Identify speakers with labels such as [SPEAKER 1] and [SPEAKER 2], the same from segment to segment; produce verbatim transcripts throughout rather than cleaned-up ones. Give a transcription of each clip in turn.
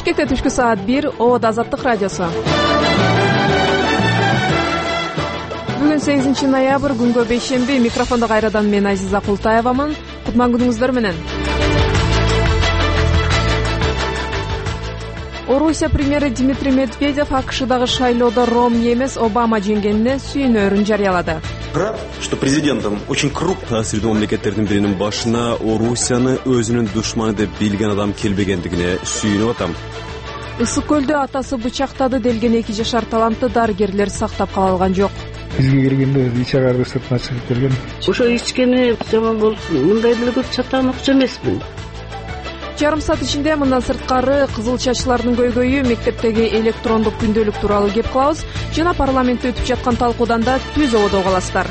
[SPEAKER 1] Бишкекте түшкү саат бир, Ободо Азаттык радиосу. Бүгүн сегизинчи ноябрь, күнгө бейшемби. Микрофондо кайрадан мен Азиза Култаевамын. Кутман күнүңүздөр менен. Орусия премьери Дмитрий Медведев АКШдагы шайлоодо Ромни эмес, Обама жеңгенине сүйүнөөрүн жарыялады.
[SPEAKER 2] Рад, что президентом очень крупный
[SPEAKER 3] таасирдүү мамлекеттердин биринин башына Орусияны өзүнүн душманы деп билген адам келбегендигине сүйүнүп атам.
[SPEAKER 1] Ысык көлдө атасы бычактады делген эки жашар талантты дарыгерлер сактап кала алган жок.
[SPEAKER 4] Бизге келгенде ич агарды сыртына чыгып келген.
[SPEAKER 5] Ошо ичкени жаман болуп, мындай деле көп чатааныкчы эмесмин.
[SPEAKER 1] Жарым саат ичинде мындан сырткары кызыл чачлардын көйгөйү, мектептеги электрондук күндөлүк тууралуу кеп кылабыз жана парламентте өтүп жаткан талкуудан да түз ободо каласыздар.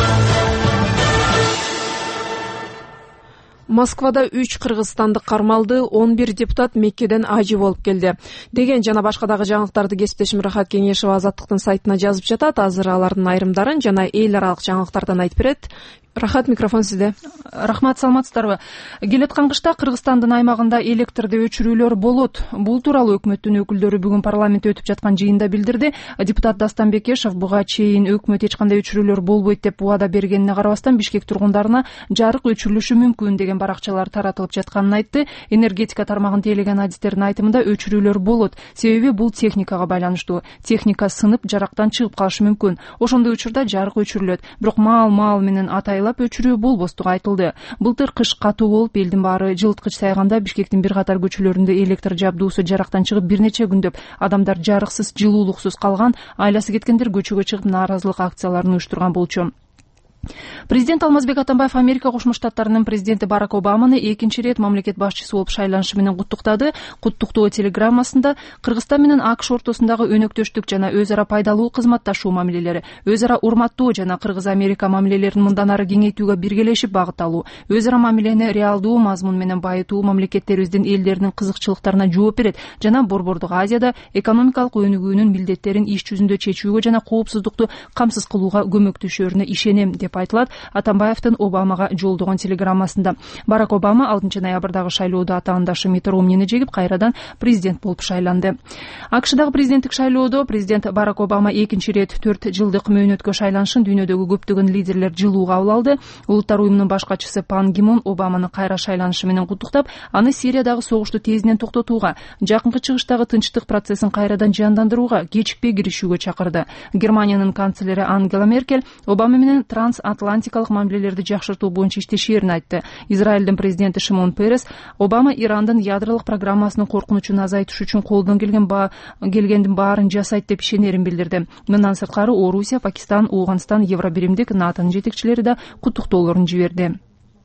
[SPEAKER 1] Москвада үч кыргызстандык кармалды, он бир депутат Меккеден ажы болуп келди деген жана башка дагы жаңылыктарды кесиптешим Рахат Кеңешева Азаттыктын сайтына жазып жатат. Азыр алардын айрымдарын жана эл аралык жаңылыктардан айтып берет. Рахат, микрофон сизде.
[SPEAKER 6] Рахмат, саламатсыздарбы? Келаткан кышта Кыргызстандын аймагында электрди өчүрүүлөр болот. Бул тууралуу өкмөттүн өкүлдөрү бүгүн парламентте өтүп жаткан жыйында билдирди. Депутат Дастан Бекешев буга чейин өкмөт эч кандай өчүрүүлөр болбойт деп убада бергенине карабастан Бишкек тургундарына жарык өчүрүлүшү мүмкүн деген баракчалар таратылып жатканын айтты. Энергетика тармагын тейлеген адистердин айтымында өчүрүүлөр болот. Себеби бул техникага байланыштуу. Техника сынып, жарактан чыгып калышы мүмкүн. Ошондой учурда жарык өчүрүлөт. Бирок маал-маал менен атай өчүрүү болбостугу айтылды. Былтыр кыш катуу болуп, элдин баары жылыткыч сайганда Бишкектин бир катар көчөлөрүндө электр жабдуусу жарактан чыгып бир нече күндөп адамдар жарыксыз, жылуулуксуз калган, айласы кеткендер көчөгө чыгып нааразылык акцияларын уюштурган болчу. Президент Алмазбек Атамбаев Америка Кошмо Штаттарынын президенти Барак Обаманы экинчи ирет мамлекет башчысы болуп шайланышы менен куттуктады. Куттуктоо телеграммасында Кыргызстан менен АКШ ортосундагы өнөктөштүк жана өз ара пайдалуу кызматташуу мамилелери, өз ара урматтоо жана Кыргыз-Америка мамилелерин мындан ары кеңейтүүгө биргелешип багытталуу, өз ара мамилени реалдуу мазмун менен байытуу мамлекеттерибиздин элдеринин кызыкчылыктарына жооп берет жана Борбордук Азияда экономикалык өнүгүүнүн милдеттерин иш жүзүндө чечүүгө жана коопсуздукту камсыз кылууга көмөктөшөөрүнө ишенем деп айтылат Атамбаевдин Обамага жолдогон телеграммасында. Барак Обама алтынчы ноябрдагы шайлоодо атаандашы Митт Ромнини жеңип, кайрадан президент болуп шайланды. АКШдагы президенттик шайлоодо президент Барак Обама экинчи ирет төрт жылдык мөөнөткө шайланышын дүйнөдөгү көптөгөн лидерлер жылуу кабыл алды. Улуттар уюмунун баш катчысы Пан Ги Мун Обаманы кайра шайланышы менен куттуктап, аны Сириядагы согушту тезинен токтотууга, жакынкы чыгыштагы тынчтык процессин кайрадан жандандырууга, кечикпей киришүүгө чакырды. Германиянын канцлери Ангела Меркель Обама менен транс Атлантикалык мамилелерди жакшыртуу боюнча иштешээрин айтты. Израилдин президенти Шимон Перес Обама Ирандын ядролук программасынын коркунучун азайтыш үчүн колдон келген ба... келгендин баарын жасайт деп ишенерин билдирди. Мындан сырткары Орусия, Пакистан, Ооганстан, Евробиримдик, НАТОнун жетекчилери да куттуктоолорун жиберди.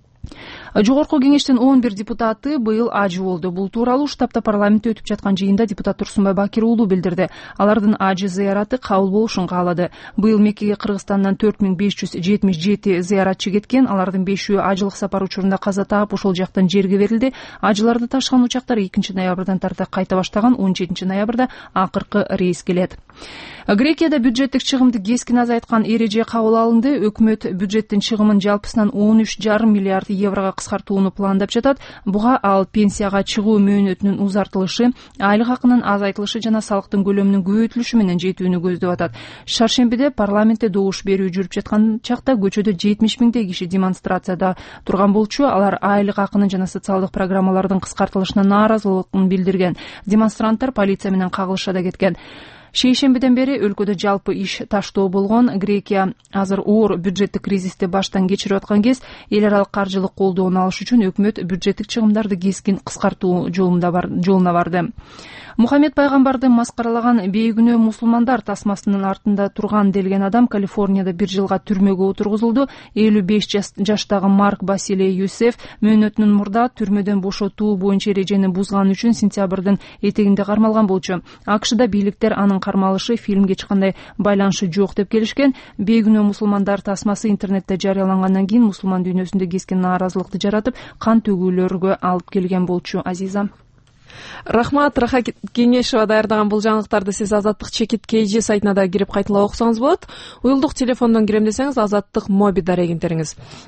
[SPEAKER 6] Жогорку кеңештин он бир депутаты быйыл ажы болду. Бул тууралуу штабта парламентте өтүп жаткан жыйында депутат Турсунбай Бакир уулу билдирди. Алардын ажы зыяраты кабыл болушун каалады. Быйыл Меккеге Кыргызстандан төрт миң беш жүз жетимиш жети зыяратчы кеткен. Алардын бешөө ажылык сапар учурунда каза таап, ошол жактан жерге берилди. Ажыларды ташыган учактар экинчи ноябрдан тарта кайта баштаган. он жетинчи ноябрда акыркы рейс келет. Грекияда бюджеттик чыгымды кескин азайткан эреже кабыл алынды. Өкмөт бюджеттин чыгымын жалпысынан он үч жарым миллиард еврого кыскартууну пландап жатат. Буга ал пенсияга чыгуу мөөнөтүнүн узартылышы, айлык акынын азайтылышы жана салыктын көлөмүнүн көбөйтүлүшү менен жетүүнү көздөп атат. Шаршембиде парламентте добуш берүү жүрүп жаткан чакта көчөдө жетимиш миңдей киши демонстрацияда турган болчу. Алар айлык акынын жана социалдык программалардын кыскартылышына нааразылыгын билдирген. Демонстранттар полиция менен кагылыша да кеткен. Шейшембиден бери өлкөдө жалпы иш таштоо болгон. Грекия азыр оор бюджеттик кризисти баштан кечирип аткан кез эл аралык каржылык колдоону алыш үчүн өкмөт бюджеттик чыгымдарды кескин кыскартуу жолунда бар, жолуна барды. Мухаммед пайгамбарды маскаралаган бейгүнөө мусулмандар тасмасынын артында турган делген адам Калифорнияда бир жылга түрмөгө отургузулду. элүү беш жаштагы Марк Басилей Юсеф мөөнөтүнүн мурда түрмөдөн бошотуу боюнча эрежени бузган үчүн сентябрдын этегинде кармалган болчу. АКШда бийликтер анын кармалышы фильмге эч кандай байланышы жок деп келишкен. Бейгүнөө мусулмандар тасмасы интернетте жарыялангандан кийин мусулман дүйнөсүндө кескен нааразылыкты жаратып, кан төгүүлөргө алып келген болчу. Азиза.
[SPEAKER 1] Рахмат, Рахат Кеңешева даярдаган бул жаңылыктарды сиз Азаттык чекит kg сайтына да кирип кайталап окусаңыз болот. Уюлдук телефондон кирем десеңиз Азаттык моби дарегинтериңиз.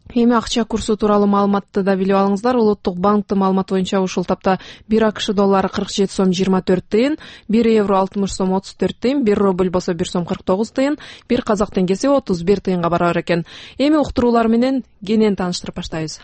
[SPEAKER 1] Эми акча курсу тууралуу маалыматты да билип алыңыздар. Улуттук банктын маалыматы боюнча ушул тапта бир АКШ доллары кырк жети сом жыйырма төрт тыйын, бир евро алтымыш сом отуз төрт тыйын, бир рубль болсо бир сом кырк тогуз тыйын, бир казак теңгеси отуз бир тыйынга барабар экен. Эми уктуруулар менен кенен тааныштырып баштайбыз.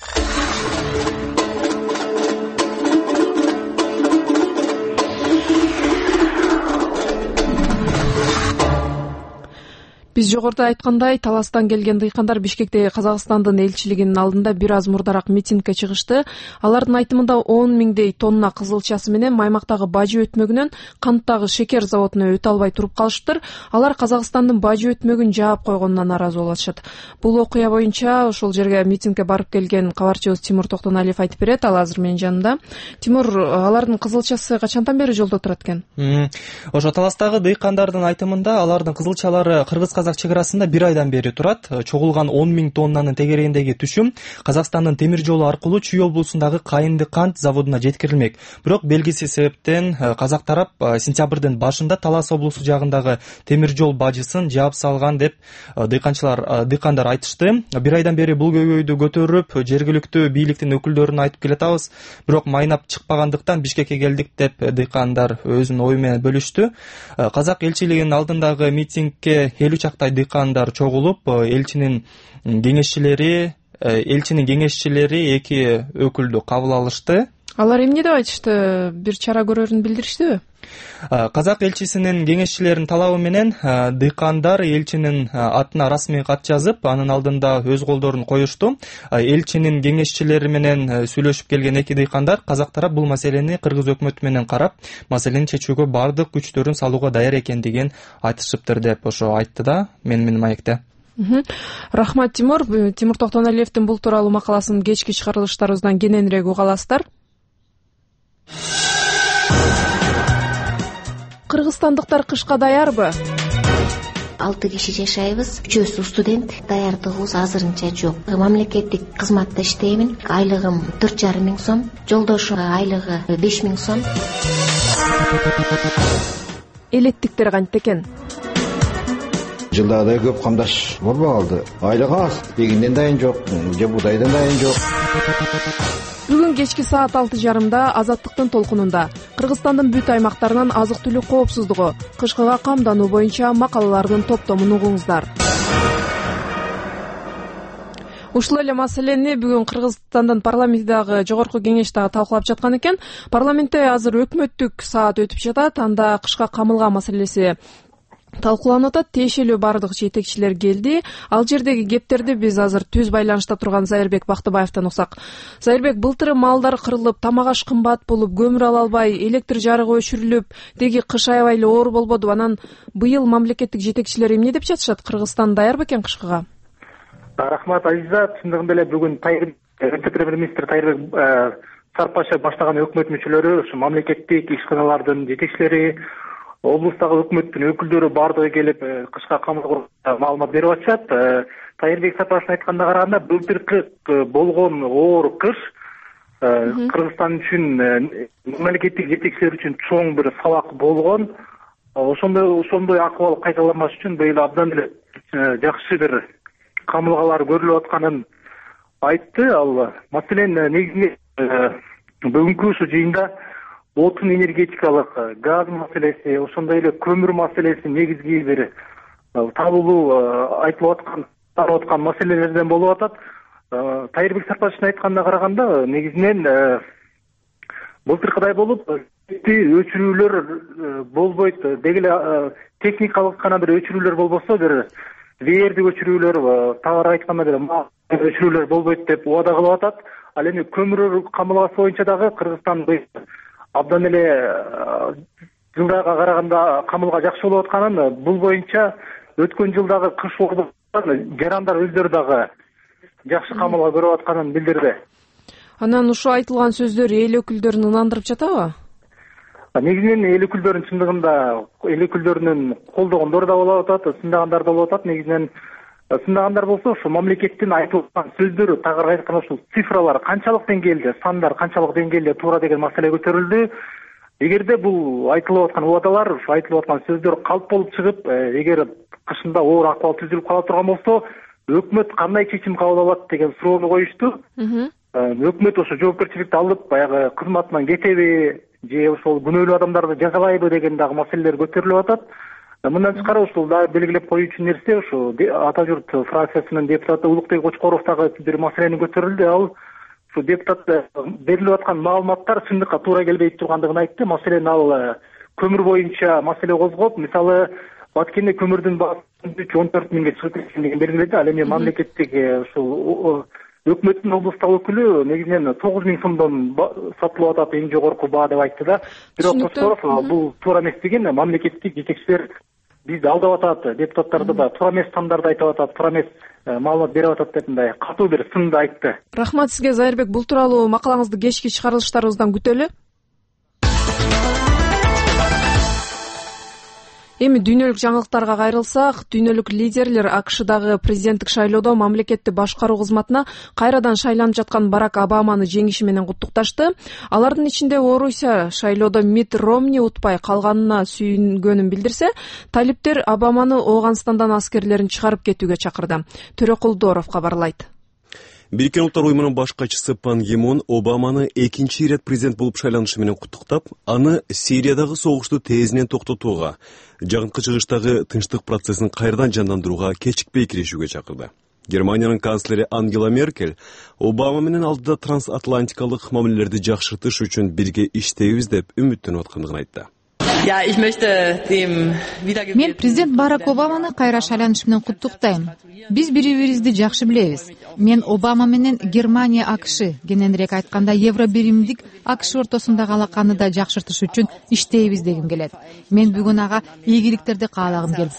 [SPEAKER 1] Биз жогоруда айткандай, таластан келген дыйкандар Бишкектеги Казакстандын элчилигинин алдында бир аз мурдараак митингге чыгышты. Алардын айтымында он миңдей тонна кызылчасы менен Маймактагы бажы өтмөгүнөн Канттагы шекер заводуна өтө албай туруп калышыптыр. Алар Казакстандын бажы өтмөгүн жаап койгонуна нааразы болуп атышат. Бул окуя боюнча ошол жерге митингге барып келген кабарчыбыз Тимур Токтоналиев айтып берет. Ал азыр менин жанымда. Тимур, алардын кызылчасы качандан бери жолдо турат экен?
[SPEAKER 7] Ошо таластагы дыйкандардын айтымында алардын кызылчалары Кыргыз казак чек-арасында бир айдан бери турат. Чогулган он миң тоннанын тегерегиндеги түшүм Казакстандын темир жолу аркылуу Чүй облусундагы Кайынды кант заводуна жеткирилмек. Бирок белгисиз себептен казак тарап сентябрдын башында Талас облусу жагындагы темир жол бажысын жаап салган деп дыйканчылар дыйкандар айтышты. Бир айдан бери бул көйгөйдү көтөрүп, жергиликтүү бийликтин өкүлдөрүнө айтып келатабыз. Бирок майнап чыкпагандыктан Бишкекке келдик деп дыйкандар өзүнүн ою менен бөлүштү. Казак элчилигинин алдындагы митингге элүү чактай дыйкандар чогулуп, элчинин кеңешчилери, элчинин кеңешчилери эки өкүлдү кабыл алышты.
[SPEAKER 1] Алар эмне деп айтышты? Бир чара көрөрүн билдириштиби?
[SPEAKER 7] Казак элчисинин кеңешчилеринин талабы менен дыйкандар элчинин атына расмий кат жазып, анын алдында өз колдорун коюшту. Элчинин кеңешчилери менен сүйлөшүп келген эки дыйкандар казак тарап бул маселени кыргыз өкмөтү менен карап, маселени чечүүгө бардык күчтөрүн салууга даяр экендигин айтышыптыр деп ошо айтты да мен менин маекте.
[SPEAKER 1] Рахмат, Тимур. Тимур Токтоналиевдин бул тууралуу макаласын кечки чыгарылыштарыбыздан кененирээк уга аласыздар. Кыргызстандыктар кышка даярбы?
[SPEAKER 8] Алты киши жашайбыз. Үчөөсү студент. Даярдыгыбыз азырынча жок. Мамлекеттик кызматта иштеймин. Айлыгым төрт жарым миң сом. Жолдошум айлыгы беш миң сом.
[SPEAKER 1] Элеттиктер кантип экен?
[SPEAKER 9] Жылдагыдай көп камдаш болбой калды. Айлык аз. Эгинден дайын жок, же будайдан дайын жок.
[SPEAKER 1] Бүгүн кечки саат алты жарымда Азаттыктын толкунунда Кыргызстандын бүт аймактарынан азык-түлүк коопсуздугу, кышкыга камдануу боюнча макалалардын топтомун угуңуздар. Ушул эле маселени бүгүн Кыргызстандын парламентидагы жогорку кеңеш дагы талкуулап жаткан экен. Парламентте азыр өкмөттүк саат өтүп жатат. Анда кышка камылган маселеси талкууланып атат. Тиешелүү бардык жетекчилер келди. Ал жердеги кептерди биз азыр түз байланышта турган Зайырбек Бактыбаевтан уксак. Зайырбек, былтыры малдар кырылып, тамак-аш кымбат болуп, көмүр ала албай, электр жарыгы өчүрүлүп, деги кыш аябай эле оор болбоду. Анан быйыл мамлекеттик жетекчилер эмне деп жатышат? Кыргызстан даярбы экен кышкыга?
[SPEAKER 10] Рахмат, Азиза. Чындыгында эле бүгүн премьер-министр Тайырбек Сарпашев баштаган өкмөт мүчөлөрү, ушу мамлекеттик ишканалардын жетекчилери, облустагы өкмөттүн өкүлдөрү бардыгы келип кышка камылга маалымат берип атышат. Тайырбек Сарпашевдин айтканына караганда, былтыркы болгон оор кыш Кыргызстан үчүн, мамлекеттик жетекчилер үчүн чоң бир сабак болгон. Ошондой ошондой акыбал кайталанбаш үчүн быйыл абдан эле жакшы бир камылгалар көрүлүп атканын айтты. Ал маселен негизинен бүгүнкү ушу жыйында отун энергетикалык, газ маселеси, ошондой эле көмүр маселеси негизги бир табылуу айтылып аткан, тарап аткан маселелерден болуп атат. Тайырбек Сарпашевдин айтканына караганда, негизинен былтыркыдай болуп, өчүрүүлөр болбойт. Деги эле техникалык гана бир өчүрүүлөр болбосо, бир веердик өчүрүүлөр, тагыраак айтканда бир өчүрүүлөр болбойт деп убада кылып атат. Ал эми көмүр камылгасы боюнча дагы Кыргызстан абдан эле жылдарга караганда камылга жакшы болуп атканын, бул боюнча өткөн жылдагы кыш жарандар өздөрү дагы жакшы камылга көрүп атканын билдирди.
[SPEAKER 1] Анан ушул айтылган сөздөр эл өкүлдөрүн ынандырып жатабы?
[SPEAKER 10] Негизинен эл өкүлдөрүнүн чындыгында эл өкүлдөрүнүн колдогондору да болуп атат, сындагандар да болуп атат. Негизинен сындагандар болсо, ушу мамлекеттин айтып аткан сөздөрү, тагыраак айтканда ушул цифралар канчалык деңгээлде, сандар канчалык деңгээлде туура деген маселе көтөрүлдү. Эгерде бул айтылып аткан убадалар, ушу айтылып аткан сөздөр калп болуп чыгып, эгер кышында оор акыбал түзүлүп кала турган болсо, өкмөт кандай чечим кабыл алат деген суроону коюшту. Өкмөт ошо жоопкерчиликти алып баягы кызматынан кетеби же ошол күнөөлүү адамдарды жазалайбы деген дагы маселелер көтөрүлүп атат. Мындан тышкары ушул дагы белгилеп коюучу нерсе ушу Ата журт фракциясынын депутаты Улукбек Очкоров дагы бир маселени көтөрүлдү. Ал ушу депутат берилип аткан маалыматтар чындыкка туура келбей тургандыгын айтты. Маселен ал көмүр боюнча маселе козгоп, мисалы Баткенде көмүрдүн баасы он төрт миңге чыгып кеткендигин белгиледи. Ал эми мамлекеттик ушул өкмөттүн облустук өкүлү негизинен тогуз миң сомдон сатылып атат, эң жогорку баа деп айтты да. Бирок Очкоров бул туура эмес деген, мамлекеттик жетекчилер бизди алдап атат, депутаттарды да туура эмес сандарды айтып атат, туура эмес маалымат берип атат деп мындай катуу бир сынды айтты.
[SPEAKER 1] Рахмат сизге, Зайырбек. Бул тууралуу макалаңызды кечки чыгарылыштарыбыздан күтөлү. Эми дүйнөлүк жаңылыктарга кайрылсак, дүйнөлүк лидерлер АКШдагы президенттик шайлоодо мамлекетти башкаруу кызматына кайрадан шайланып жаткан Барак Обаманы жеңиши менен куттукташты. Алардын ичинде Орусия шайлоодо Митт Ромни утпай калганына сүйүнгөнүн билдирсе, талиптер Обаманы Ооганстандан аскерлерин чыгарып кетүүгө чакырды. Төрөкул Дооров кабарлайт.
[SPEAKER 3] Бириккен Улуттар уюмунун баш катчысы Пан Ги Мун Обаманы экинчи ирет президент болуп шайланышы менен куттуктап, аны Сириядагы согушту тезинен токтотууга, жакынкы чыгыштагы тынчтык процессин кайрадан жандандырууга кечикпей киришүүгө чакырды. Германиянын канцлери Ангела Меркель Обама менен алдыда трансатлантикалык мамилелерди жакшыртыш үчүн бирге иштейбиз деп үмүттөнүп аткандыгын айтты.
[SPEAKER 11] Мен президент Барак Обаманы кайра шайланышы менен куттуктайм. Биз бири-бирибизди жакшы билебиз. Мен Обама менен Германия АКШ, кененирээк айтканда Евробиримдик АКШ ортосундагы алаканы да жакшыртыш үчүн иштейбиз дегим келет. Мен бүгүн ага ийгиликтерди каалагым келип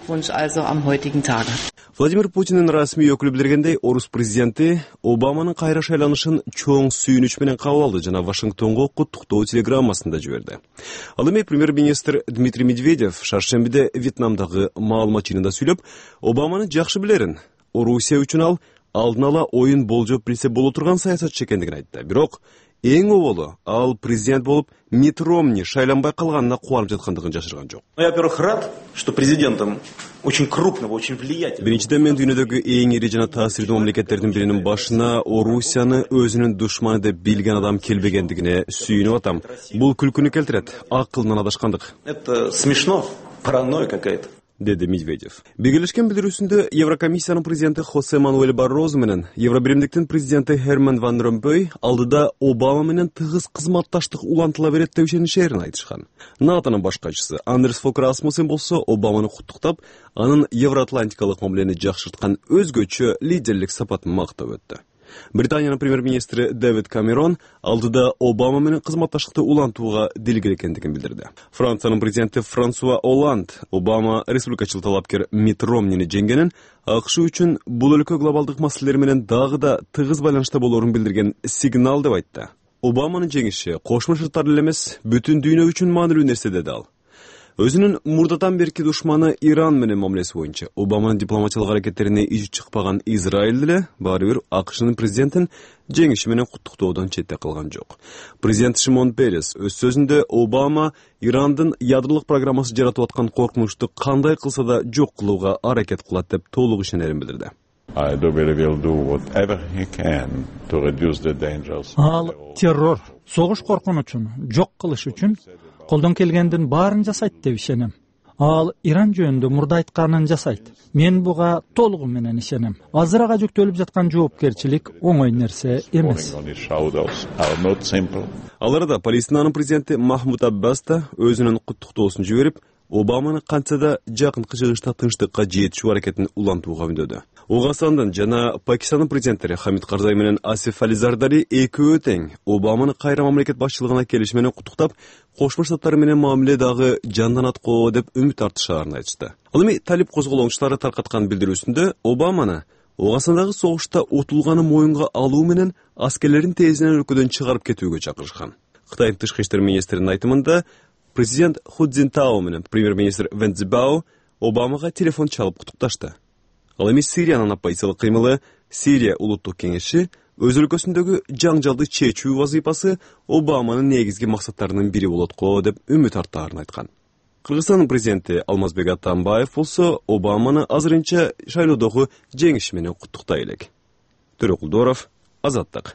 [SPEAKER 11] турат.
[SPEAKER 3] Владимир Путиндин расмий өкүлү билдиргендей, Орус президенти Обаманын кайра шайланышын чоң сүйүнүч менен кабыл алды жана Вашингтонго куттуктоо телеграммасын да жиберди. Ал эми премьер-министр Дмитрий Медведев шаршембиде Вьетнамдагы маалымат жыйынында сүйлөп, Обаманы жакшы билерин. Орусия үчүн ал алдын ала оюн болжоп билсе боло турган саясатчы экендигин айтты. Бирок эң оболу ал президент болуп Митт Ромни шайланбай калганына кубанып жаткандыгын жашырган жок.
[SPEAKER 2] Я, во-первых, рад, что президентом очень крупного, очень влиятельного.
[SPEAKER 3] Биринчиден, мен дүйнөдөгү эң ири жана таасирдүү мамлекеттердин биринин башына Орусияны өзүнүн душманы деп билген адам келбегендигине сүйүнүп атам. Бул күлкүнү келтирет, акылдан адашкандык.
[SPEAKER 2] Это смешно, паранойя какая-то.
[SPEAKER 3] Деди Медведев. Биргелешкен билдирүүсүндө Еврокомиссиянын президенти Хосе Мануэль Баррозу менен Евробиримдиктин президенти Херман Ван Ромпой алдыда Обама менен тыгыз кызматташтык улантыла берет деп ишенишерин айтышкан. НАТОнун баш катчысы Андерс Фок Расмуссен болсо Обаманы куттуктап, анын евроатлантикалык мамилени жакшырткан өзгөчө лидерлик сапатын мактап өттү. Британиянын премьер-министри Дэвид Камерон алдыда Обама менен кызматташтыкты улантууга дилгер экендигин билдирди. Франциянын президенти Франсуа Олланд Обама республикачыл талапкер Митт Ромнини жеңгенин АКШ үчүн бул өлкө глобалдык маселелер менен дагы да тыгыз байланышта болорун билдирген сигнал деп айтты. Обаманын жеңиши Кошмо Шарттар эле эмес, бүтүн дүйнө үчүн маанилүү нерсе деди ал. Өзүнүн мурдадан берки душманы Иран менен мамилеси боюнча Обаманын дипломатиялык аракеттерине ижи чыкпаган Израиль деле баары бир АКШнын президентин жеңиши менен куттуктоодон четте калган жок. Президент Шимон Перес өз сөзүндө Обама Ирандын ядролук программасы жаратып аткан коркунучту кандай кылса да жок кылууга аракет кылат деп толук ишенерин билдирди.
[SPEAKER 4] Ал террор, согуш коркунучун жок кылыш үчүн колдон келгендин баарын жасайт деп ишенем. Ал Иран жөнүндө мурда айтканын жасайт. Мен буга толугу менен ишенем. Азыр ага жүктөлүп жаткан жоопкерчилик оңой нерсе эмес.
[SPEAKER 3] Ал арада Палестинанын президенти Махмуд Аббас да өзүнүн куттуктоосун жиберип, Обаманы кантса да жакынкы чыгышта тынчтыкка жетишүү аракетин улантууга үндөдү. Ооганстандын жана Пакистандын президенттери Хамид Карзай менен Асиф Али Зардари экөө тең Обаманы кайра мамлекет башчылыгына келиш менен куттуктап, Кошмо Штаттар менен мамиле дагы жанданат го деп үмүт артышаарын айтышты. Ал эми талип козголоңчулары таркаткан билдирүүсүндө Обаманы Ооганстандагы согушта утулганы моюнга алуу менен аскерлерин тезинен өлкөдөн чыгарып кетүүгө чакырышкан. Кытайдын тышкы иштер министринин айтымында президент Ху Цзинтао менен премьер-министр Вэн Цзибао Обамага телефон чалып куттукташты. Ал эми Сириянын оппозициялык кыймылы Сирия улуттук кеңеши өз өлкөсүндөгү жаңжалды чечүү вазыйпасы Обаманын негизги максаттарынын бири болот го деп үмүт арттаарын айткан. Кыргызстандын президенти Алмазбек Атамбаев болсо Обаманы азырынча шайлоодогу жеңиши менен куттуктай элек. Төрөкулдоров, Азаттык.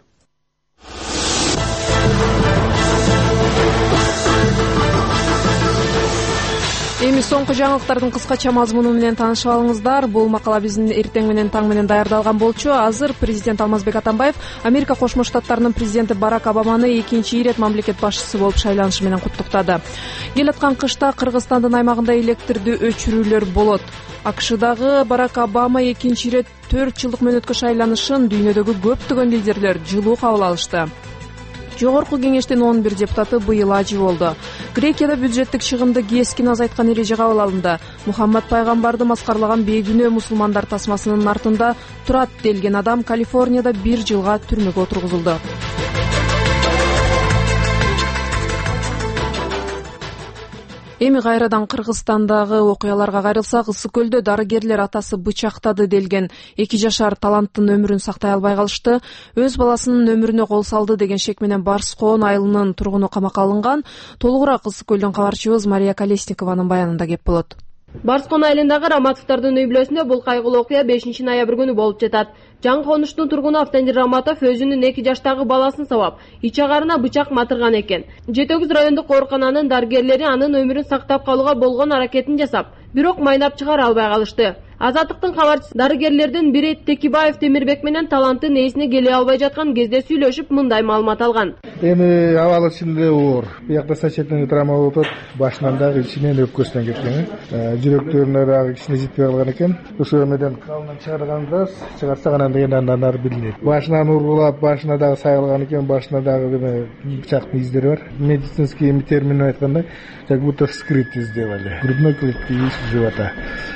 [SPEAKER 1] Эми соңку жаңылыктардын кыскача мазмуну менен таанышып алыңыздар. Бул макала биздин эртең менен таң менен даярдалган болчу. Азыр президент Алмазбек Атамбаев Америка Кошмо Штаттарынын президенти Барак Обаманы экинчи ирет мамлекет башчысы болуп шайланышы менен куттуктады. Келаткан кышта Кыргызстандын аймагында электрди өчүрүүлөр болот. АКШдагы Барак Обама экинчи ирет төрт жылдык мөөнөткө шайланышын дүйнөдөгү көптөгөн лидерлер жылуу кабыл алышты. Жогорку кеңештин он бир депутаты быйыл ажы болду. Грекияда бюджеттик чыгымды кескин азайткан эреже кабыл алынды. Мухаммад пайгамбарды маскарлаган бейгүнөө мусулмандар тасмасынын артында турат делген адам Калифорнияда бир жылга түрмөгө отургузулду. Эми кайрадан Кыргызстандагы окуяларга кайрылсак, Ысык көлдө дарыгерлер атасы бычактады делген эки жашар таланттын өмүрүн сактай албай калышты. Өз баласынын өмүрүнө кол салды деген шек менен Барскоон айылынын тургуну камакка алынган. Толугураак Ысык көлдөн кабарчыбыз Мария Колесникованын баянында кеп болот.
[SPEAKER 12] Барскоон айылындагы Раматовдордун үй бүлөсүндө бул кайгылуу окуя бешинчи ноябрь күнү болуп жатат. Жаңы конуштун тургуну Автандил Раматов өзүнүн эки жаштагы баласын сабап, ич агарына бычак матырган экен. жети өгүз райондук оорукананын дарыгерлери анын өмүрүн сактап калууга болгон аракетин жасап, бирок майнап чыгара албай калышты. Азаттыктын кабарчысы дарыгерлердин бири Текибаев Темирбек менен таланттын ээсине келе албай жаткан кезде сүйлөшүп мындай маалымат алган.
[SPEAKER 13] Эми абалы ичинде оор. Биякта сачетный травма болуп атат. Башынан дагы ичинен өпкөсүнөн кеткен. Жүрөктөрүнө дагы кичине жетпей калган экен. Ошо эмеден калынан чыгарганда чыгарса гана деген андан ары билинет. Башынан ургулап, башына дагы сайылган экен, башына дагы бычактын издери бар. Медицинский термин менен айтканда, как будто вскрытие сделали. Грудной клетки из живота.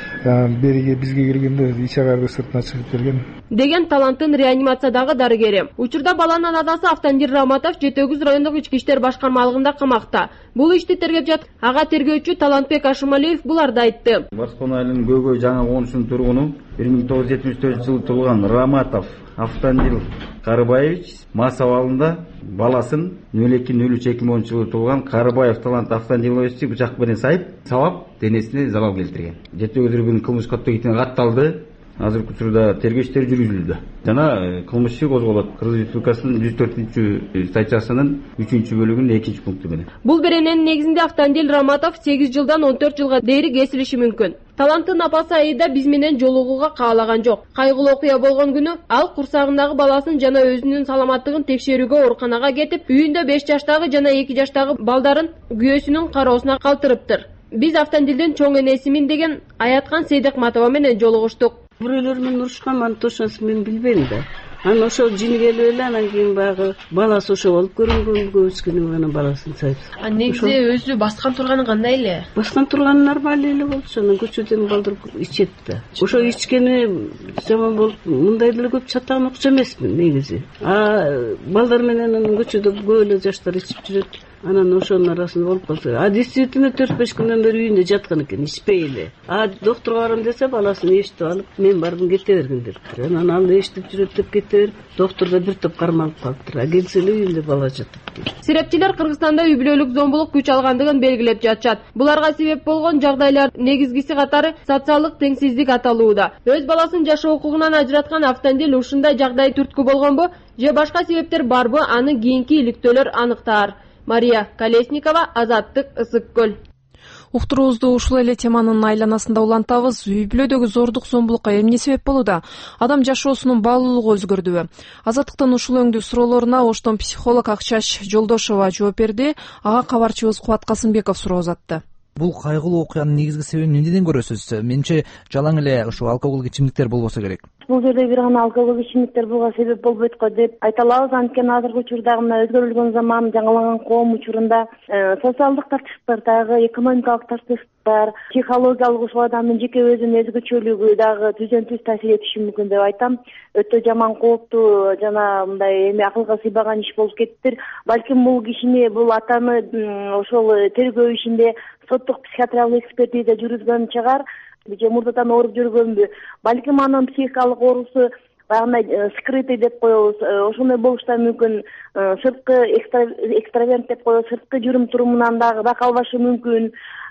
[SPEAKER 13] Бериге бизге келгенде ич агарды сыртына чыгып келген
[SPEAKER 12] деген таланттын реанимациядагы дарыгери. Учурда баланын атасы Автандил Раматов жети өгүз райондук ички иштер башкармалыгында камакта. Бул ишти тергеп жаткан ага тергөөчү Талантбек Ашымалиев буларды айтты.
[SPEAKER 14] Барскоон айылынын Көйгөй жаңы конушунун тургуну бир миң тогуз жүз жетимиш төртүнчү жылы туулган Раматов Автандил Карыбаевич мас абалында баласын нөл эки нөл үч эки миң онунчу жылы туулган Карыбаев Талант Автандиловичти бычак менен сайып, сабап, денесине залал келтирген. жети өгүз күн кылмыш кодексине катталды. Азыркы учурда тергөө иштери жүргүзүлүүдө. Жана кылмыш иши козголот. Кыргыз Республикасынын жүз төртүнчү статьясынын үчүнчү бөлүгүнүн экинчи пункту менен.
[SPEAKER 12] Бул берененин негизинде Автандил Раматов сегиз жылдан он төрт жылга дейри кесилиши мүмкүн. Таланттын апасы Аида биз менен жолугууга каалаган жок. Кайгылуу окуя болгон күнү ал курсагындагы баласын жана өзүнүн саламаттыгын текшерүүгө ооруканага кетип, үйүндө беш жаштагы жана эки жаштагы балдарын күйөөсүнүн кароосуна калтырыптыр. Биз Автандилдин чоң энесимин деген Аяткан Сейдекматова менен жолугуштук.
[SPEAKER 5] Бирөөлөр менен урушкан, анын тошоосун мен билбейм да. Анан ошол жини келип эле анан кийин баягы баласы ошо болуп көрүнгөн, көбүскүнү гана баласын сайып.
[SPEAKER 15] А негизи өзү баскан турганы кандай эле?
[SPEAKER 5] Баскан турганы нормаль эле болчу, анан көчөдөн балдар ичет да. Ошо ичкени жаман болуп, мындай деле көп чатаган акча эмесмин негизи. А балдар менен анан көчөдө көп эле жаштар ичип жүрөт. Анан ошонун арасында болуп калса, а действительно төрт беш күндөн бери үйүндө жаткан экен, ичпей эле. А доктурга барам десе, баласын эшитип алып, мен бардым кете бергин дептир. Анан ал эшитип жүрөт деп кете берип, доктур да бир топ кармалып калыптыр. А келсе эле үйүндө бала жатат.
[SPEAKER 12] Сирепчилер Кыргызстанда үй бүлөлүк зомбулук күч алгандыгын белгилеп жатышат. Буларга себеп болгон жагдайлар негизгиси катары социалдык теңсиздик аталууда. Өз баласын жашоо укугунан ажыраткан Автандил ушундай жагдай түрткү болгонбу же башка себептер барбы, аны кийинки иликтөөлөр аныктаар. Мария Колесникова, Азаттык, Ысык көл.
[SPEAKER 1] Уктуруубузду ушул эле теманын айланасында улантабыз. Үй бүлөдөгү зордук зомбулукка эмне себеп болууда? Адам жашоосунун баалуулугу өзгөрдүбү? Азаттыктын ушул өңдүү суроолоруна Оштон психолог Акчаш Жолдошова жооп берди. Ага кабарчыбыз Кубат Касымбеков суроо узатты.
[SPEAKER 16] Бул кайгылуу окуянын негизги себебин эмнеден көрөсүз? Менимче жалаң эле ушу алкоголдук ичимдиктер болбосо керек.
[SPEAKER 17] Бул жерде бир гана алкоголдук ичимдиктер буга себеп болбойт го деп айта алабыз. Анткени азыркы учурдагы мына өзгөрүлгөн заман, жаңыланган коом учурунда социалдык тартыштар дагы, экономикалык тартыштар, психологиялык ушул адамдын жеке өзүнүн өзгөчөлүгү дагы түздөн түз таасир этиши мүмкүн деп айтам. Өтө жаман, кооптуу жана мындай эми акылга сыйбаган иш болуп кетиптир. Балким бул кишини, бул атаны ошол тергөө ишинде соттук психиатриялык экспертиза жүргүзгөн чыгар, же мурдадан ооруп жүргөнбү? Балким анын психикалык оорусу баягындай скрытый деп коебуз, ошондой болуш да мүмкүн. Сырткы экстраверт деп коебуз, сырткы жүрүм турумунан дагы байкалбашы мүмкүн.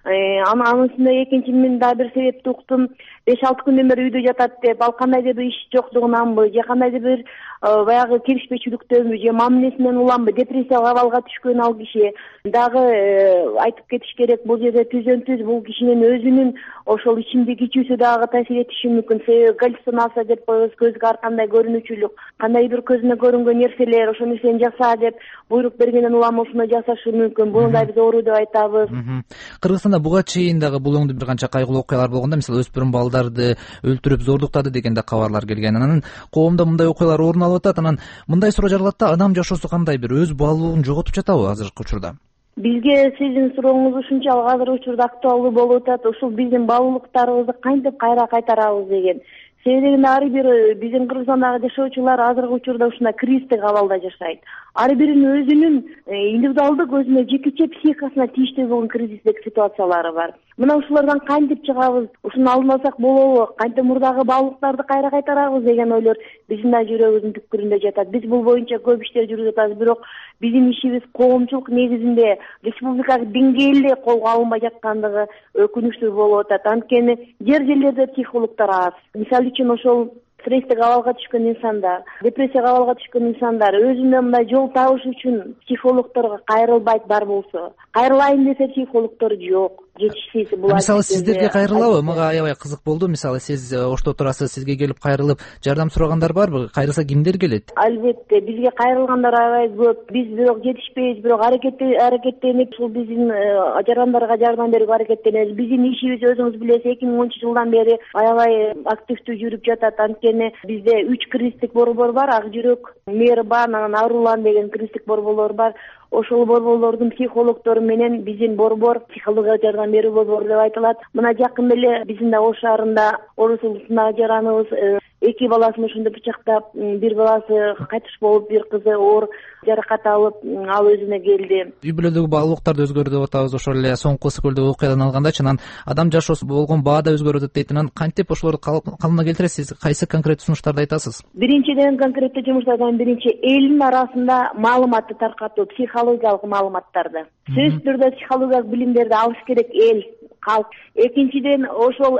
[SPEAKER 17] анын үстүнө экинчи мен дагы бир себепти уктум. беш алты күндөн бери үйдө жатат деп, ал кандайдыр бир иш жоктугунанбы же кандайдыр бир баягы келишпечиликтөнбү же мамилесинен уламбы депрессиялык абалга түшкөн ал киши. Дагы айтып кетиш керек, бул жерде түзөн түз бул кишинин өзүнүн ошол ичимдик ичүүсү дагы таасир этиши мүмкүн. Себеби галлюцинация деп коебуз, көзгө ар кандай көрүнүүчүлүк, кандай бир көзүнө көрүнгөн нерселер, ошол нерсени жаса деп буйрук бергенден улам ушуну жасашы мүмкүн. Буну да биз оору деп айтабыз.
[SPEAKER 16] Кыргызстанда буга чейин дагы бул өңдө бир канча кайгылуу окуялар болгондо, мисалы өспүрүм балдарды өлтүрүп зордуктады деген да кабарлар келген. Анан коомдо мындай окуялар орун алып атат. Анан мындай суроо жаралат да, адам жашоосу кандай, бир өз баалуулугун жоготуп жатабы азыркы учурда?
[SPEAKER 17] Бизге сиздин сурооңуз ушунчалык азыркы учурда актуалдуу болуп атат. Ушул биздин баалуулуктарыбызды кантип кайра кайтарабыз деген. Себеби ар бир биздин Кыргызстандагы жашоочулар азыркы учурда ушундай кризистик абалда жашайт. Ар биринин өзүнүн индивидуалдык өзүнө жекече психикасына тийиштүү болгон кризистик ситуациялары бар. Мына ушулардан кантип чыгабыз, ушуну алдын алсак болобу, кантип мурдагы баалуулуктарды кайра кайтарабыз деген ойлор биздин да жүрөгүбүздүн түпкүрүндө жатат. Биз бул боюнча көп иштер жүргүзүп атабыз, бирок биздин ишибиз коомчулук негизинде республикалык деңгээлде колго алынбай жаткандыгы өкүнүчтүү болуп атат. Анткени жер жерлерде психологдор аз. Мисалы үчүн ошол стресстик абалга түшкөн инсандар, депрессияга абалга түшкөн инсандар өзүнө мындай жол табыш үчүн психологдорго кайрылбайт бар болсо. Кайрылайын десе психологдор жок. Жетишсиз булар.
[SPEAKER 16] Мисалы сиздерге кайрылабы? Мага аябай кызык болду. Мисалы сиз ошто турасыз, сизге келип кайрылып жардам сурагандар барбы? Кайрылса кимдер келет?
[SPEAKER 17] Албетте, бизге кайрылгандар аябай көп. Биз бирок жетишпейбиз, бирок аракеттенип ушул биздин жарандарга жардам берүүгө аракеттенебиз. Биздин ишибиз өзүңүз билесиз, эки миң онунчу жылдан бери аябай активдүү жүрүп жатат. Анткени бизде үч кризистик борбор бар, Ак жүрөк, Мээрбан, анан Арулан деген кризистик борборлор бар. Ошол борборлордун психологдору менен биздин борбор психологиялык жардам берүү борбору деп айтылат. Мына жакында эле биздин да Ош шаарында Орус облусундагы жараныбыз эки баласын ошондо бычактап, бир баласы кайтыш болуп, бир кызы оор жаракат алып, ал өзүнө келди.
[SPEAKER 16] Үй бүлөдөгү баалуулуктарды өзгөрдү деп атабыз. Ошол эле соңку Ысыкөлдөгү окуядан алгандачы, анан адам жашоосу болгон баа да өзгөрүп атат дейт. Анан кантип ошолорду калыбына келтиресиз? Кайсы конкреттүү сунуштарды айтасыз?
[SPEAKER 17] Биринчиден конкреттүү жумуштардан биринчи элдин арасында маалыматты таркатуу, психологиялык маалыматтарды. Сөзсүз түрдө психологиялык билимдерди алыш керек эл, калк. Экинчиден ошол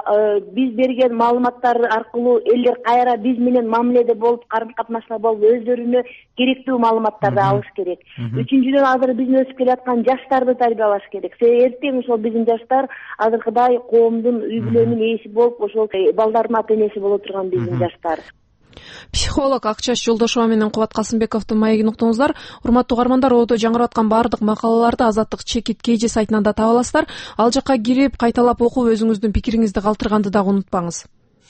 [SPEAKER 17] биз берген маалыматтар аркылуу элдер кайра биз менен мамиледе болуп, карым-катнашта болуп, өздөрүнө керектүү маалыматтарды алыш керек. Үчүнчүдөн азыр биздин өсүп келаткан жаштарды тарбиялаш керек. Себеби эртең ошол биздин жаштар азыркыдай коомдун, үй бүлөнүн ээси болуп, ошол балдардын ата энеси боло турган биздин жаштар.
[SPEAKER 1] Психолог Акчаш Жолдошова менен Кубат Касымбековдун маегин уктуңуздар. Урматтуу угармандар, одо жаңырап аткан баардык макалаларды Азаттык Чекит Кеже сайтынан да таба аласыздар. Ал жакка кирип, кайталап окуп, өзүңүздүн пикириңизди калтырганды дагы унутпаңыз.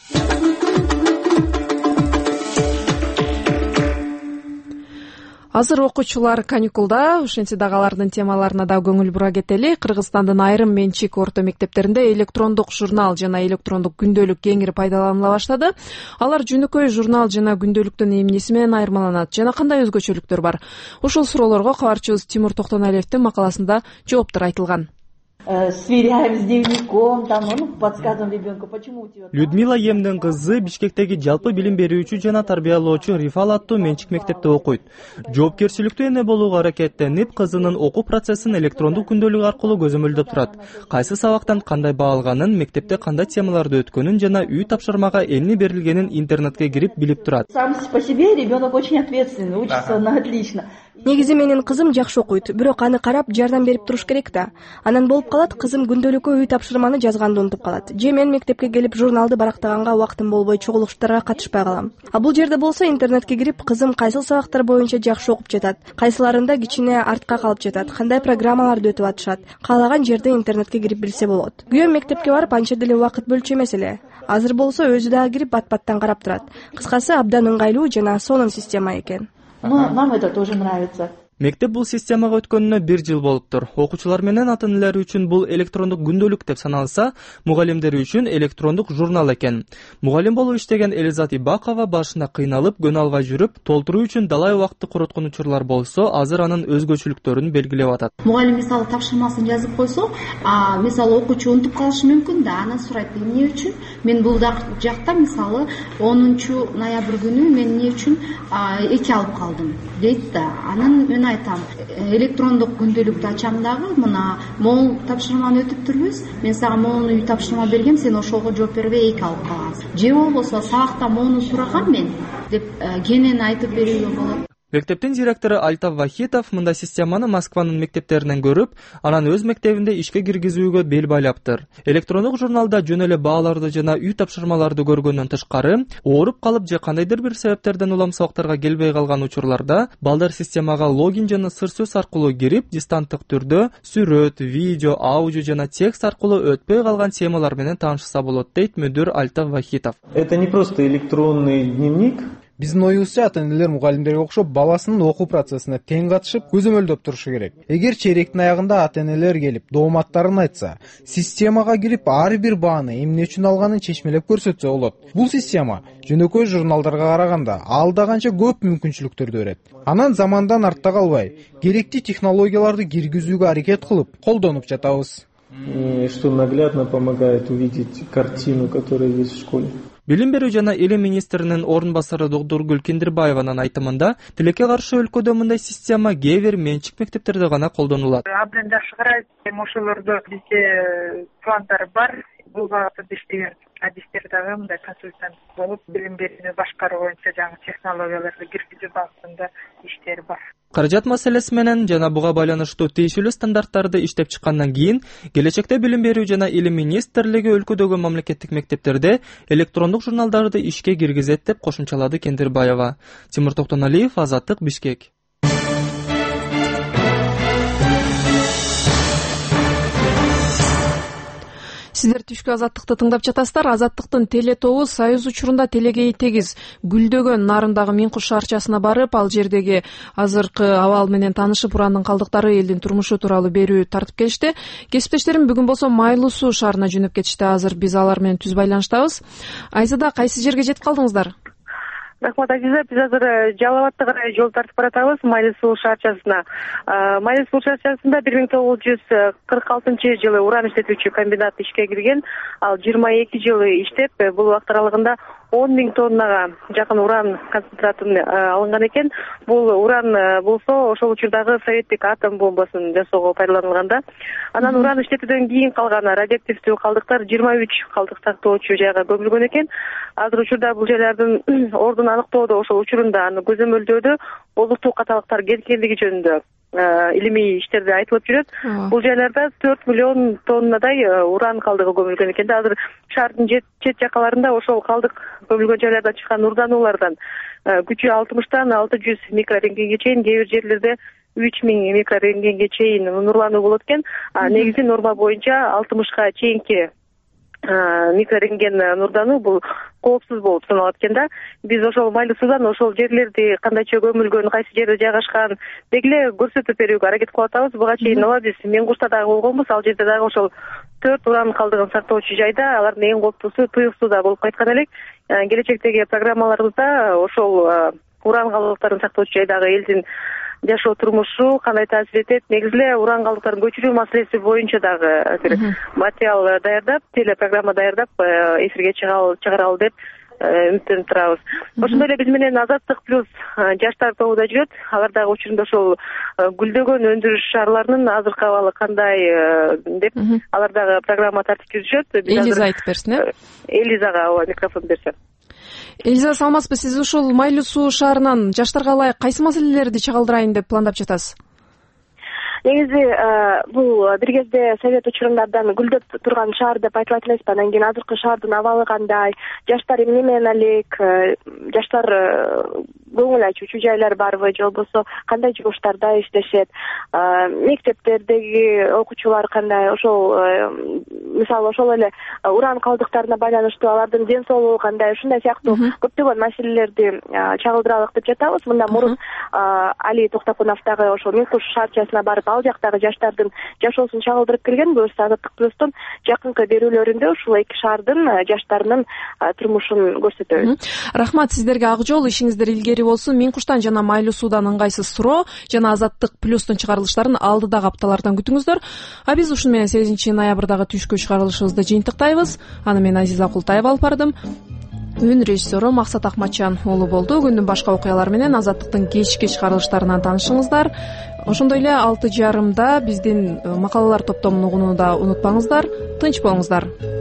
[SPEAKER 1] Азыр окуучулар каникулда, ошентсе дагы алардын темаларына да көңүл бура кетели. Кыргызстандын айрым менчик орто мектептеринде электрондук журнал жана электрондук күндөлүк кеңири пайдаланыла баштады. Алар жөнөкөй журнал жана күндөлүктүн эмнеси менен айырмаланат жана кандай өзгөчөлүктөр бар? Ушул суроолорго кабарчыбыз Тимур Токтоналиевдин макаласында жооптор айтылган.
[SPEAKER 18] Сверяем с дневником, там, ну, подсказываем ребенку, почему у тебя...
[SPEAKER 7] Людмила Емдин кызы Бишкектеги жалпы билим берүүчү жана тарбиялоочу Рифал аттуу менчик мектепте окуйт. Жоопкерчиликтүү эне болууга аракеттенип, кызынын окуу процессин электрондук күндөлүк аркылуу көзөмөлдөп турат. Кайсы сабактан кандай баа алганын, мектепте кандай темаларды өткөнүн жана үй тапшырмага эмне берилгенин интернетке кирип билип турат.
[SPEAKER 18] Сам по себе ребенок очень ответственный, учится на отлично.
[SPEAKER 19] Негизи менин кызым жакшы окуйт, бирок аны карап жардам берип туруш керек да. Анан болуп калат, кызым күндөлүккө үй тапшырманы жазганды унутуп калат. Же мен мектепке келип журналды барактаганга убактым болбой чогулуштарга катышпай калам. А бул жерде болсо интернетке кирип, кызым кайсыл сабактар боюнча жакшы окуп жатат, кайсыларында кичине артка калып жатат, кандай программаларды өтүп атышат. Каалаган жерде интернетке кирип билсе болот. Күйөөм мектепке барып анча деле убакыт бөлчү эмес эле. Азыр болсо өзү дагы кирип бат-баттан карап турат. Кыскасы абдан ыңгайлуу жана сонун система экен.
[SPEAKER 18] Ну, нам это тоже нравится.
[SPEAKER 7] Мектеп бул системага өткөнүнө бир жыл болуптур. Окуучулар менен ата-энелер үчүн бул электрондук күндөлүк деп саналса, мугалимдер үчүн электрондук журнал экен. Мугалим болуп иштеген Элизат Ибакова башына кыйналып, көнө албай жүрүп, толтуруу үчүн далай убакытты короткон учурлар болсо, азыр анын өзгөчөлүктөрүн белгилеп атат.
[SPEAKER 20] Мугалим мисалы тапшырмасын жазып койсо, а мисалы окуучу унутуп калышы мүмкүн да, анан сурайт, эмне үчүн? Мен бул жакта мисалы онунчу ноябрь күнү мен эмне үчүн эки алып калдым дейт да. Анан мен айтам, электрондук күндөлүктү ачам дагы, мына могул тапшырманы өтүп турбуз, мен сага могул үй тапшырма бергем, сен ошого жооп бербей эки алып каласың, же болбосо сабакта могуну сурагам мен деп кенен айтып берүүгө болот.
[SPEAKER 7] Мектептин директору Альтав Вахитов мындай системаны Москванын мектептеринен көрүп, анан өз мектебинде ишке киргизүүгө бел байлаптыр. Электрондук журналда жөн эле бааларды жана үй тапшырмаларды көргөндөн тышкары, ооруп калып же кандайдыр бир себептерден улам сабактарга келбей калган учурларда балдар системага логин жана сыр сөз аркылуу кирип, дистанттык түрдө сүрөт, видео, аудио жана текст аркылуу өтпөй калган темалар менен таанышса болот, дейт мүдүр Альтав Вахитов.
[SPEAKER 21] Это не просто электронный дневник.
[SPEAKER 22] Биздин оюбузча ата-энелер мугалимдерге окшоп баласынын окуу процессине тең катышып, көзөмөлдөп турушу керек. Эгер чейректин аягында ата-энелер келип, дооматтарын айтса, системага кирип ар бир бааны эмне үчүн алганын чечмелеп көрсөтсө болот. Бул система жөнөкөй журналдарга караганда алда канча көп мүмкүнчүлүктөрдү берет. Анан замандан артта калбай, керектүү технологияларды киргизүүгө аракет кылып, колдонуп жатабыз.
[SPEAKER 21] Что наглядно помогает увидеть картину, которая есть в школе.
[SPEAKER 7] Билим берүү жана илим министринин орун басары Доктургүл Киндирбаеванын айтымында, тилекке каршы өлкөдө мындай система кээ бир менчик мектептерде гана колдонулат.
[SPEAKER 23] Абдан жакшы карайт, ошолордо бизде пландар бар, бул багытта иштеген адистер дагы мындай консультант болуп, билим берүүнү башкаруу боюнча жаңы технологияларды киргизүү багытында иштери бар.
[SPEAKER 7] Каражат маселеси менен жана буга байланыштуу тийиштүү стандарттарды иштеп чыккандан кийин, келечекте билим берүү жана илим министрлиги өлкөдөгү мамлекеттик мектептерде электрондук журналдарды ишке киргизет деп кошумчалады Кендирбаева. Тимур Токтоналиев, Азаттык, Бишкек.
[SPEAKER 1] Сиздер түшкү Азаттыкты тыңдап жатасыздар. Азаттыктын теле тобу Союз учурунда телегей тегиз гүлдөгөн нарындагы Миңкуш шаарчасына барып, ал жердеги азыркы абал менен таанышып, урандын калдыктары, элдин турмушу тууралуу берүү тартып келишти. Кесиптештерим бүгүн болсо Майлуу суу шаарына жөнөп кетишти. Азыр биз алар менен түз байланыштабыз. Айзада, кайсы жерге жетип калдыңыздар?
[SPEAKER 23] Рахмат, Азиза, биз азыр Жалал абадты карай жол тартып баратабыз, Майлуу суу шаарчасына. Майлуу суу шаарчасында бир миң тогуз жүз кырк алтынчы жылы уран иштетүүчү комбинат ишке кирген. Ал жыйырма эки жылы иштеп, бул убакыт аралыгында он миң тоннага жакын уран концентратын алынган экен. Бул уран болсо ошол учурдагы советтик атом бомбасын жасоого пайдаланылганда. Анан уран иштетүүдөн кийин калган радиоактивдүү калдыктар жыйырма үч калдык сактоочу жайга көмүлгөн экен. Азыр учурда бул жайлардын ордун аныктоодо, ошол учурунда аны көзөмөлдөөдө олуттуу каталыктар кеткендиги жөнүндө илимий иштерде айтылып жүрөт. Бул жайларда төрт миллион тоннадай уран калдыгы көмүлгөн экен. Азыр шаардын чет жакаларында ошол калдык көмүлгөн жайлардан чыккан нурдануулардан күчү алтымыштан алты жүз микрорентгенге чейин, кээ бир жерлерде үч миң микрорентгенге чейин нурлануу болот экен. Негизи норма боюнча алтымышка чейинки микрорентген нурдануу бул коопсуз болуп саналат экен да. Биз ошол Майлуу суудан ошол жерлерди кандайча көмүлгөн, кайсы жерде жайгашкан дегеле көрсөтүп берүүгө аракет кылып атабыз. Буга чейин ооба биз Миңкушта дагы болгонбуз. Ал жерде дагы ошол төрт уран калдыгын сактоочу жайда, алардын эң кооптуусу Туюк сууда болуп кайткан элек. Келечектеги программаларыбызда ошол уран калдыктарын сактоочу жайдагы элдин жашоо турмушу кандай таасир этет, негизи эле уран калдыктарын көчүрүү маселеси боюнча дагы бир материал даярдап, телепрограмма даярдап эфирге чыгаралы деп үмүттөнүп турабыз. Ошондой эле биз менен Азаттык плюс жаштар тобу да жүрөт. Алар дагы учурунда ошол гүлдөгөн өндүрүш шаарларынын азыркы абалы кандай деп алар дагы программа тартып жүрүшөт.
[SPEAKER 1] Элиза айтып берсин, э?
[SPEAKER 23] Элизага ооба микрофон берсем.
[SPEAKER 1] Элиза, саламатсызбы? Сиз ушул Майлуу суу шаарынан жаштарга ылайык кайсы маселелерди чагылдырайын деп пландап жатасыз?
[SPEAKER 17] Негизи бул бир кезде совет учурунда абдан гүлдөп турган шаар деп айтылат элеспи. Анан кийин азыркы шаардын абалы кандай, жаштар эмне менен алек, жаштар көңүл ачуучу жайлар барбы, же болбосо кандай жумуштарда иштешет, мектептердеги окуучулар кандай, ошол мисалы ошол эле уран калдыктарына байланыштуу алардын ден соолугу кандай, ушундай сыяктуу көптөгөн маселелерди чагылдыралык деп жатабыз. Мында мурун Али Токтокунов дагы ошол Миңкуш шаарчасына барып, ал жактагы жаштардын жашоосун чагылдырып келген. Бул Азаттык плюстун жакынкы берүүлөрүндө ушул эки шаардын жаштарынын турмушун көрсөтөбүз.
[SPEAKER 1] Рахмат сиздерге. Ак жол, ишиңиздер илгери болсун. Миңкуштан жана Майлуу суудан ыңгайсыз суроо жана Азаттык плюстун чыгарылыштарын алдыдагы апталардан күтүңүздөр. А биз ушуну менен сегизинчи ноябрдагы түшкү чыгарылышыбызды жыйынтыктайбыз. Аны мен Азиза Култаева алып бардым. Үн режиссеру Максат Акматжан уулу болду. Күндүн башка окуялары менен Азаттыктын кечки чыгарылыштарынан таанышыңыздар. Ошондой эле алты жарымда биздин макалалар топтомун угууну да унутпаңыздар. Тынч болуңуздар.